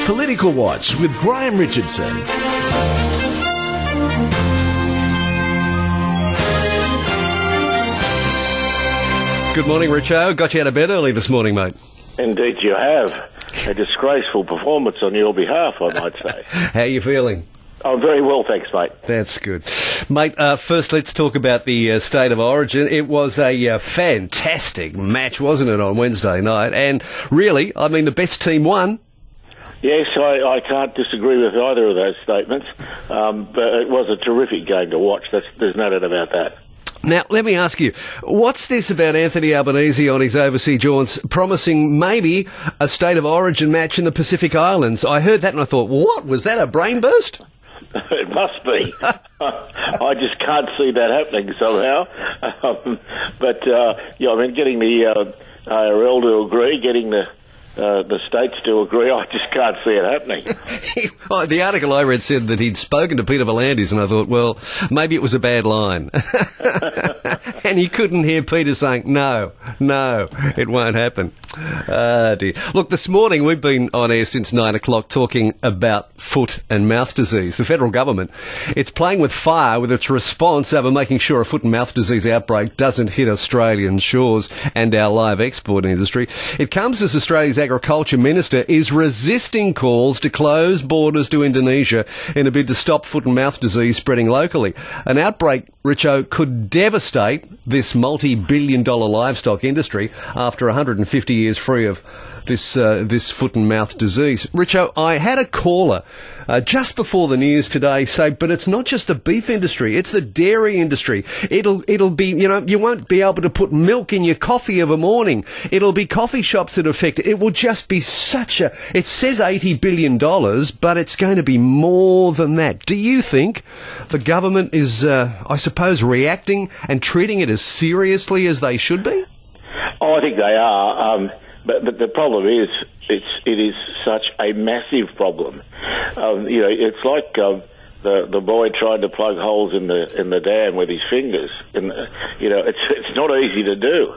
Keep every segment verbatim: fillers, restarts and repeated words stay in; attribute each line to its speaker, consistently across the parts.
Speaker 1: Political Watch with Graham Richardson.
Speaker 2: Good morning, Richo. Got you out of bed early this morning, mate.
Speaker 3: Indeed you have. A disgraceful performance on your behalf, I might say.
Speaker 2: How are you feeling?
Speaker 3: I'm very well, thanks, mate.
Speaker 2: That's good. Mate, uh, first let's talk about the uh, State of Origin. It was a uh, fantastic match, wasn't it, on Wednesday night? And really, I mean, the best team won.
Speaker 3: Yes, I, I can't disagree with either of those statements, um, but it was a terrific game to watch. That's, there's no doubt about that.
Speaker 2: Now, let me ask you, what's this about Anthony Albanese on his overseas jaunts promising maybe a State of Origin match in the Pacific Islands? I heard that and I thought, what? Was that a brain burst?
Speaker 3: It must be. I just can't see that happening somehow. Um, but, uh, yeah, I mean, getting the uh, A R L to agree, getting the Uh, the states to agree, I just can't see it happening.
Speaker 2: Oh, the article I read said that he'd spoken to Peter V'landys, and I thought, well, maybe it was a bad line. And he couldn't hear Peter saying, no, no, it won't happen. Ah, dear. Look, this morning we've been on air since nine o'clock talking about foot and mouth disease. The federal government, it's playing with fire with its response over making sure a foot and mouth disease outbreak doesn't hit Australian shores and our live export industry. It comes as Australia's Agriculture Minister is resisting calls to close borders to Indonesia in a bid to stop foot and mouth disease spreading locally. An outbreak, Richo, could devastate this multi-billion dollar livestock industry after one hundred fifty years free of this uh, this foot and mouth disease. Richo, I had a caller uh, just before the news today say, but it's not just the beef industry, it's the dairy industry. It'll it'll be, you know, you won't be able to put milk in your coffee of a morning. It'll be coffee shops that are affected. It will just be such a, it says eighty billion dollars, but it's going to be more than that. Do you think the government is, uh, I suppose, reacting and treating it as seriously as they should be?
Speaker 3: Oh, I think they are. Um, But, but the problem is, it's it is such a massive problem. Um, you know, it's like um, the the boy trying to plug holes in the in the dam with his fingers. And uh, you know, it's it's not easy to do.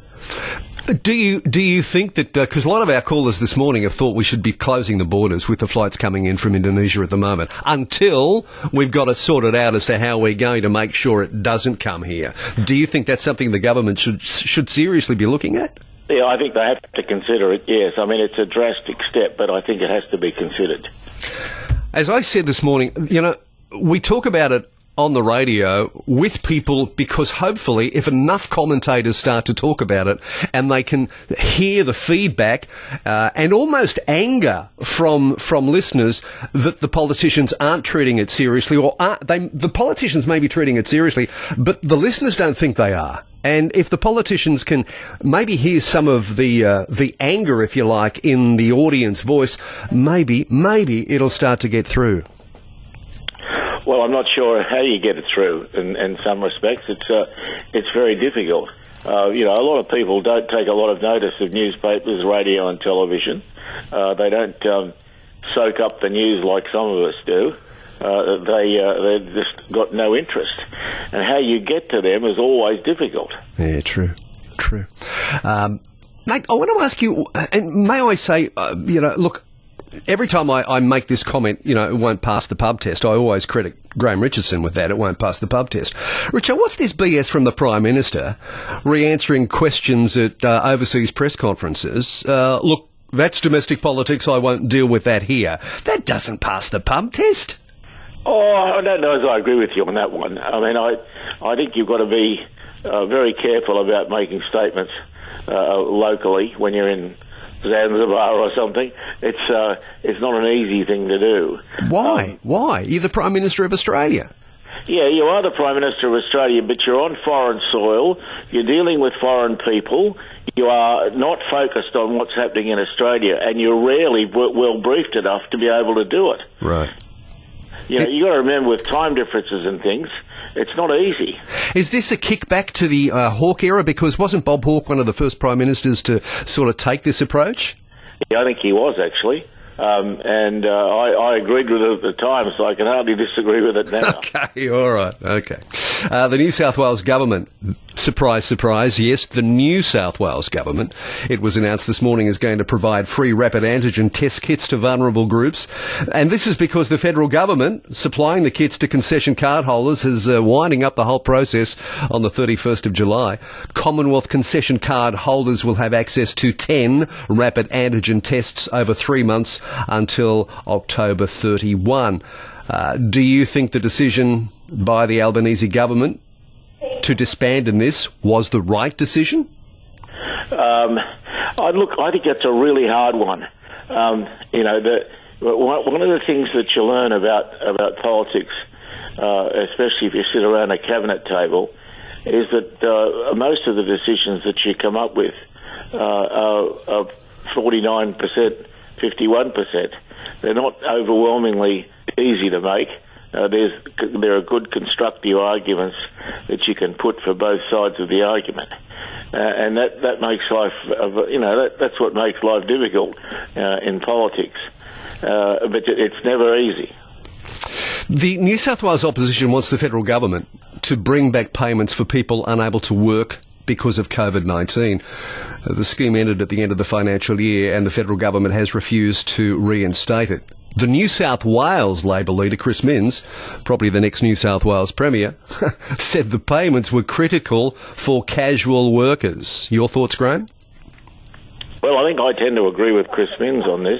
Speaker 2: Do you do you think that because uh, a lot of our callers this morning have thought we should be closing the borders with the flights coming in from Indonesia at the moment until we've got it sorted out as to how we're going to make sure it doesn't come here? Do you think that's something the government should should seriously be looking at?
Speaker 3: Yeah, I think they have to consider it, yes. I mean, it's a drastic step, but I think it has to be considered.
Speaker 2: As I said this morning, you know, we talk about it on the radio with people because hopefully if enough commentators start to talk about it and they can hear the feedback uh, and almost anger from from listeners that the politicians aren't treating it seriously, or aren't, they, the politicians may be treating it seriously, but the listeners don't think they are. And if the politicians can maybe hear some of the uh, the anger, if you like, in the audience voice, maybe, maybe it'll start to get through.
Speaker 3: Well, I'm not sure how you get it through in, in some respects. It's uh, it's very difficult. Uh, you know, a lot of people don't take a lot of notice of newspapers, radio and television. Uh, they don't um, soak up the news like some of us do. Uh, they uh, they've just got no interest, and how you get to them is always difficult.
Speaker 2: Yeah, true, true. Um, mate, I want to ask you, and may I say, uh, you know, look, every time I, I make this comment, you know, it won't pass the pub test, I always credit Graham Richardson with that, it won't pass the pub test. Richard, what's this B S from the Prime Minister re-answering questions at uh, overseas press conferences? Uh, look, that's domestic politics, I won't deal with that here. That doesn't pass the pub test.
Speaker 3: Oh, I don't know as I agree with you on that one. I mean, I I think you've got to be uh, very careful about making statements uh, locally when you're in Zanzibar or something. It's uh, it's not an easy thing to do.
Speaker 2: Why?
Speaker 3: Um,
Speaker 2: Why? You're the Prime Minister of Australia.
Speaker 3: Yeah, you are the Prime Minister of Australia, but you're on foreign soil. You're dealing with foreign people. You are not focused on what's happening in Australia, and you're rarely well briefed enough to be able to do it.
Speaker 2: Right.
Speaker 3: You know, you got to remember with time differences and things, it's not easy.
Speaker 2: Is this a kickback to the uh, Hawke era? Because wasn't Bob Hawke one of the first prime ministers to sort of take this approach?
Speaker 3: Yeah, I think he was, actually. Um, and uh, I, I agreed with it at the time, so I can hardly disagree with it now.
Speaker 2: Okay, all right, okay. Uh, the New South Wales government surprise, surprise, yes, the New South Wales government, it was announced this morning, is going to provide free rapid antigen test kits to vulnerable groups. And this is because the federal government, supplying the kits to concession card holders, is uh, winding up the whole process on the thirty-first of July. Commonwealth concession card holders will have access to ten rapid antigen tests over three months until October thirty-first. Uh, do you think the decision by the Albanese government to disband in this was the right decision?
Speaker 3: Um, I look, I think that's a really hard one. Um, you know, the, one of the things that you learn about about politics, uh, especially if you sit around a cabinet table, is that uh, most of the decisions that you come up with uh, are, are forty-nine percent, fifty-one percent. They're not overwhelmingly easy to make. Uh, there's there are good constructive arguments that you can put for both sides of the argument, uh, and that that makes life uh, you know that, that's what makes life difficult uh, in politics. Uh, but it's never easy.
Speaker 2: The New South Wales opposition wants the federal government to bring back payments for people unable to work because of COVID nineteen. Uh, the scheme ended at the end of the financial year, and the federal government has refused to reinstate it. The New South Wales Labor leader, Chris Minns, probably the next New South Wales Premier, said the payments were critical for casual workers. Your thoughts, Graham?
Speaker 3: Well, I think I tend to agree with Chris Minns on this.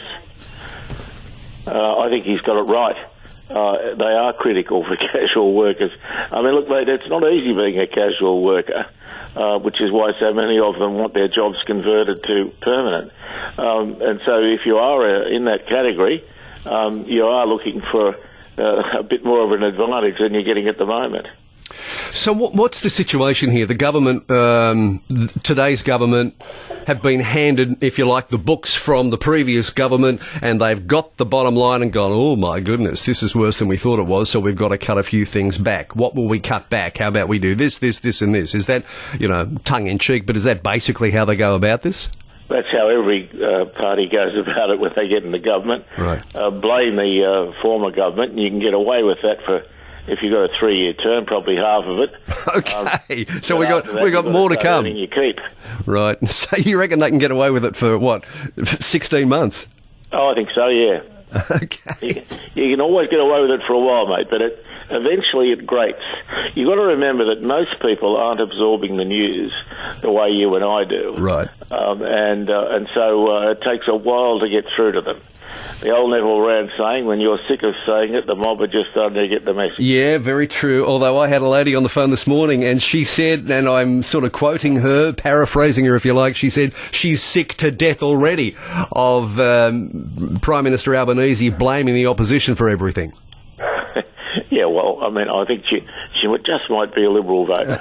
Speaker 3: Uh, I think he's got it right. Uh, they are critical for casual workers. I mean, look, mate, it's not easy being a casual worker, uh, which is why so many of them want their jobs converted to permanent. Um, and so if you are uh, in that category, Um, you are looking for uh, a bit more of an advantage than you're getting at the moment.
Speaker 2: So what, what's the situation here? The government, um, th- today's government, have been handed, if you like, the books from the previous government, and they've got the bottom line and gone, oh my goodness, this is worse than we thought it was, so we've got to cut a few things back. What will we cut back? How about we do this, this, this and this? Is that, you know, tongue-in-cheek, but is that basically how they go about this?
Speaker 3: That's how every uh, party goes about it when they get in the government.
Speaker 2: Right.
Speaker 3: Uh, blame the uh, former government, and you can get away with that for, if you've got a three-year term, probably half of it.
Speaker 2: Okay,
Speaker 3: um,
Speaker 2: so we got
Speaker 3: that,
Speaker 2: we got more to come.
Speaker 3: You keep.
Speaker 2: Right. So you reckon they can get away with it for what, sixteen months?
Speaker 3: Oh, I think so. Yeah.
Speaker 2: Okay.
Speaker 3: You, you can always get away with it for a while, mate, but it eventually it grates. You've got to remember that most people aren't absorbing the news the way you and I do.
Speaker 2: Right.
Speaker 3: Um, and uh, and so uh, it takes a while to get through to them. The old Neville Rand saying, when you're sick of saying it, the mob are just starting to get the message.
Speaker 2: Yeah, very true. Although I had a lady on the phone this morning, and she said, and I'm sort of quoting her, paraphrasing her if you like, she said she's sick to death already of um, Prime Minister Albanese blaming the opposition for everything.
Speaker 3: Yeah, well, I mean, I think she she just might be a Liberal voter.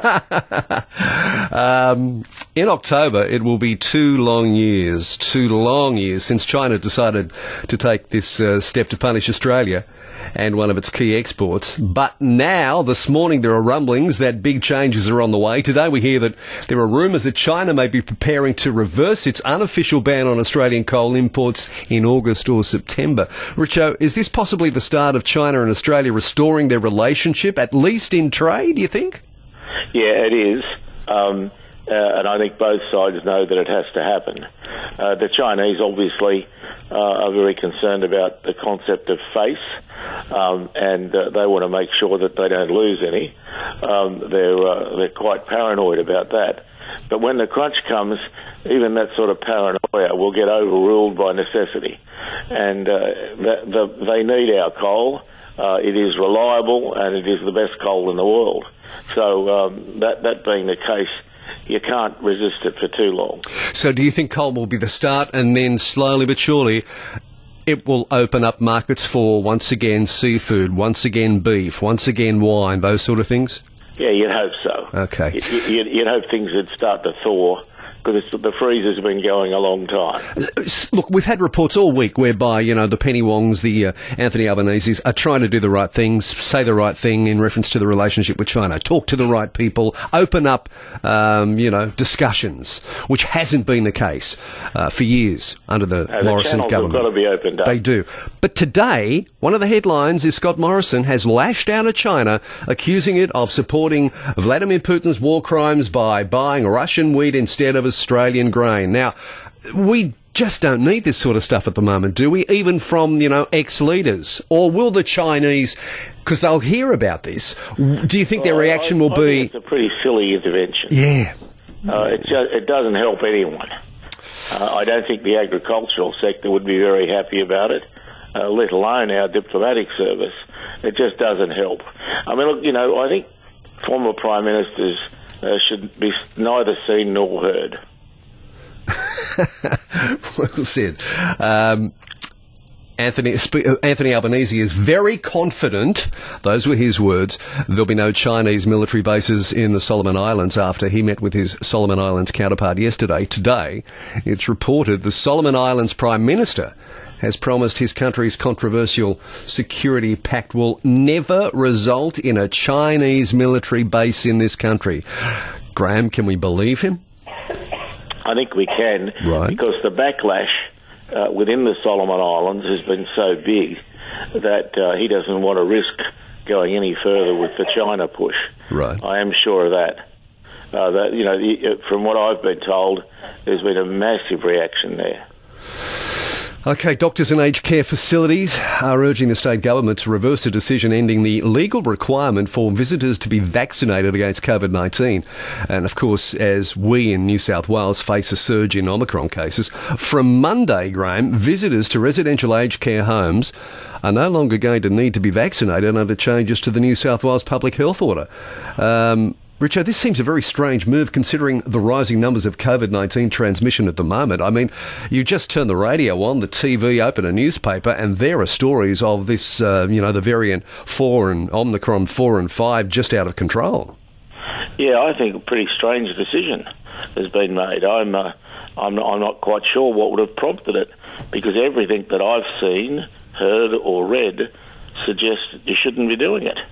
Speaker 2: um, in October, it will be two long years, two long years since China decided to take this uh, step to punish Australia and one of its key exports. But now, this morning, there are rumblings that big changes are on the way. Today, we hear that there are rumours that China may be preparing to reverse its unofficial ban on Australian coal imports in August or September. Richo, is this possibly the start of China and Australia restoring their relationship, at least in trade, do you think?
Speaker 3: Yeah, it is. Um, uh, and I think both sides know that it has to happen. Uh, the Chinese obviously uh, are very concerned about the concept of face, um, and uh, they want to make sure that they don't lose any. Um, they're uh, they're quite paranoid about that. But when the crunch comes, even that sort of paranoia will get overruled by necessity. And uh, the, the, they need our coal. Uh, it is reliable, and it is the best coal in the world. So um, that that being the case, you can't resist it for too long.
Speaker 2: So do you think coal will be the start, and then slowly but surely it will open up markets for, once again, seafood, once again beef, once again wine, those sort of things?
Speaker 3: Yeah, you'd hope so.
Speaker 2: Okay.
Speaker 3: You'd, you'd hope things would start to thaw because the freezer's been going a long time.
Speaker 2: Look, we've had reports all week whereby, you know, the Penny Wongs, the uh, Anthony Albanese's are trying to do the right things, say the right thing in reference to the relationship with China, talk to the right people, open up, um, you know, discussions, which hasn't been the case uh, for years under the
Speaker 3: uh,
Speaker 2: Morrison
Speaker 3: the
Speaker 2: government.
Speaker 3: Have got to be opened up.
Speaker 2: They do. But today, one of the headlines is Scott Morrison has lashed out at China, accusing it of supporting Vladimir Putin's war crimes by buying Russian wheat instead of Australian grain. Now, we just don't need this sort of stuff at the moment, do we? Even from, you know, ex-leaders. Or will the Chinese, because they'll hear about this, do you think their reaction will
Speaker 3: I, I
Speaker 2: be...
Speaker 3: think it's a pretty silly intervention.
Speaker 2: Yeah.
Speaker 3: Uh, it, just, it doesn't help anyone. Uh, I don't think the agricultural sector would be very happy about it, uh, let alone our diplomatic service. It just doesn't help. I mean, look, you know, I think former prime ministers uh, should be neither seen nor heard.
Speaker 2: Well said. Um, Anthony Anthony Albanese is very confident, those were his words, there'll be no Chinese military bases in the Solomon Islands after he met with his Solomon Islands counterpart yesterday. Today, it's reported the Solomon Islands Prime Minister has promised his country's controversial security pact will never result in a Chinese military base in this country. Graham, can we believe him?
Speaker 3: I think we can,
Speaker 2: right. Because
Speaker 3: the backlash uh, within the Solomon Islands has been so big that uh, he doesn't want to risk going any further with the China push.
Speaker 2: Right.
Speaker 3: I am sure of that. Uh, that you know, the, from what I've been told, there's been a massive reaction there.
Speaker 2: OK, doctors and aged care facilities are urging the state government to reverse a decision ending the legal requirement for visitors to be vaccinated against COVID nineteen. And, of course, as we in New South Wales face a surge in Omicron cases, from Monday, Graham, visitors to residential aged care homes are no longer going to need to be vaccinated under changes to the New South Wales Public Health Order. Um... Richard, this seems a very strange move considering the rising numbers of COVID nineteen transmission at the moment. I mean, you just turn the radio on, the T V, open a newspaper, and there are stories of this, uh, you know, the variant four and Omicron four and five just out of control.
Speaker 3: Yeah, I think a pretty strange decision has been made. I'm, uh, I'm, not, I'm not quite sure what would have prompted it, because everything that I've seen, heard or read suggests you shouldn't be doing it.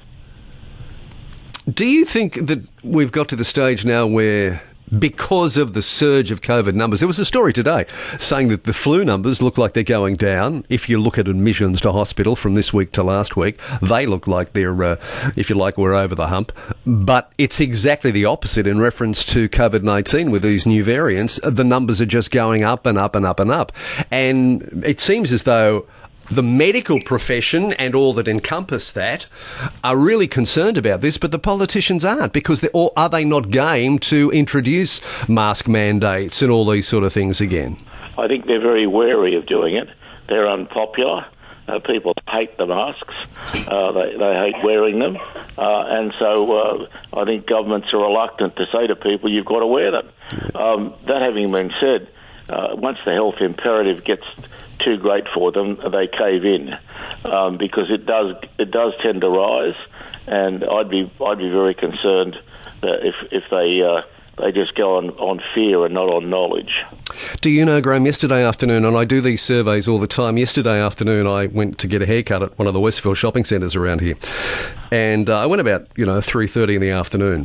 Speaker 2: Do you think that we've got to the stage now where, because of the surge of COVID numbers, there was a story today saying that the flu numbers look like they're going down. If you look at admissions to hospital from this week to last week, they look like they're, uh, if you like, we're over the hump. But it's exactly the opposite in reference to COVID nineteen with these new variants. The numbers are just going up and up and up and up. And it seems as though the medical profession and all that encompass that are really concerned about this, but the politicians aren't, because they're, or are they not game to introduce mask mandates and all these sort of things again?
Speaker 3: I think they're very wary of doing it. They're unpopular. Uh, people hate the masks. Uh, they, they hate wearing them. Uh, and so uh, I think governments are reluctant to say to people, you've got to wear them. Yeah. Um, that having been said, uh, once the health imperative gets too great for them, they cave in, um, because it does it does tend to rise, and I'd be I'd be very concerned that if if they uh, they just go on, on fear and not on knowledge.
Speaker 2: Do you know, Graham, yesterday afternoon, and I do these surveys all the time, yesterday afternoon I went to get a haircut at one of the Westfield shopping centres around here, and uh, I went about, you know, three thirty in the afternoon.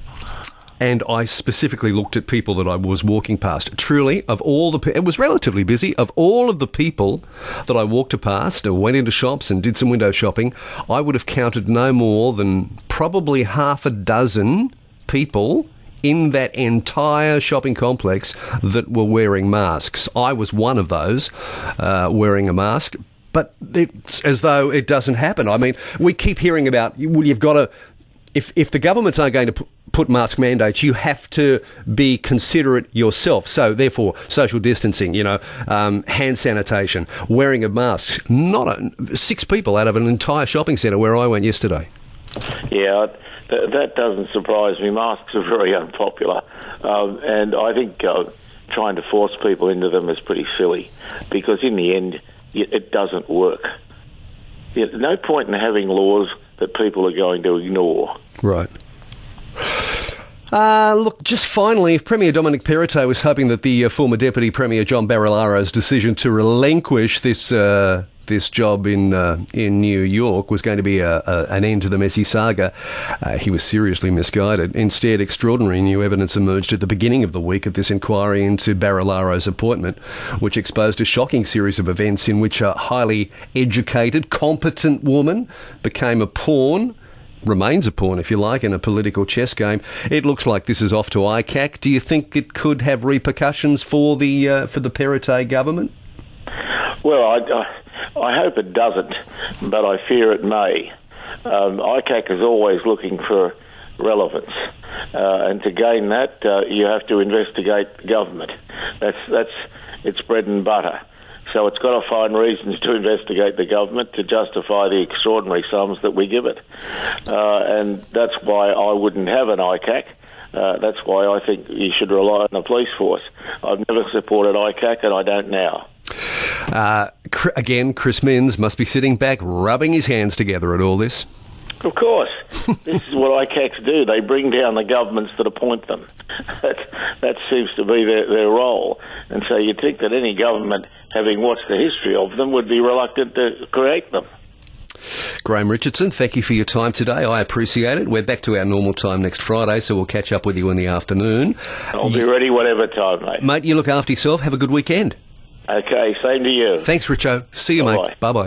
Speaker 2: And I specifically looked at people that I was walking past. Truly, of all the... Pe- it was relatively busy. Of all of the people that I walked past or went into shops and did some window shopping, I would have counted no more than probably half a dozen people in that entire shopping complex that were wearing masks. I was one of those uh, wearing a mask. But it's as though it doesn't happen. I mean, we keep hearing about, well, you've got to... If, if the governments aren't going to put... put mask mandates, you have to be considerate yourself. So, therefore, social distancing, you know, um, hand sanitation, wearing of masks. Not a, six people out of an entire shopping centre where I went yesterday.
Speaker 3: Yeah, th- that doesn't surprise me. Masks are very unpopular. Um, and I think uh, trying to force people into them is pretty silly, because in the end, it doesn't work. There's no point in having laws that people are going to ignore.
Speaker 2: Right. Uh, look, just finally, if Premier Dominic Perrottet was hoping that the uh, former Deputy Premier John Barilaro's decision to relinquish this uh, this job in uh, in New York was going to be a, a, an end to the messy saga, uh, he was seriously misguided. Instead, extraordinary new evidence emerged at the beginning of the week of this inquiry into Barilaro's appointment, which exposed a shocking series of events in which a highly educated, competent woman became a pawn, remains a pawn, if you like, in a political chess game. It looks like this is off to I C A C. Do you think it could have repercussions for the uh, for the Perrottet government?
Speaker 3: Well, I, I, I hope it doesn't, but I fear it may. Um, I C A C is always looking for relevance, uh, and to gain that, uh, you have to investigate the government. That's that's its bread and butter. So it's got to find reasons to investigate the government to justify the extraordinary sums that we give it. Uh, and that's why I wouldn't have an I C A C. Uh, that's why I think you should rely on the police force. I've never supported I C A C, and I don't now.
Speaker 2: Uh, again, Chris Minns must be sitting back, rubbing his hands together at all this.
Speaker 3: Of course. This is what I C A Cs do. They bring down the governments that appoint them. That, that seems to be their, their role. And so you'd think that any government, having watched the history of them, would be reluctant to create them.
Speaker 2: Graham Richardson, thank you for your time today. I appreciate it. We're back to our normal time next Friday, so we'll catch up with you in the afternoon.
Speaker 3: I'll be ready whatever time, mate.
Speaker 2: Mate, you look after yourself. Have a good weekend.
Speaker 3: Okay, same to you.
Speaker 2: Thanks, Richo. See you,
Speaker 3: Bye-bye.
Speaker 2: mate. Bye-bye.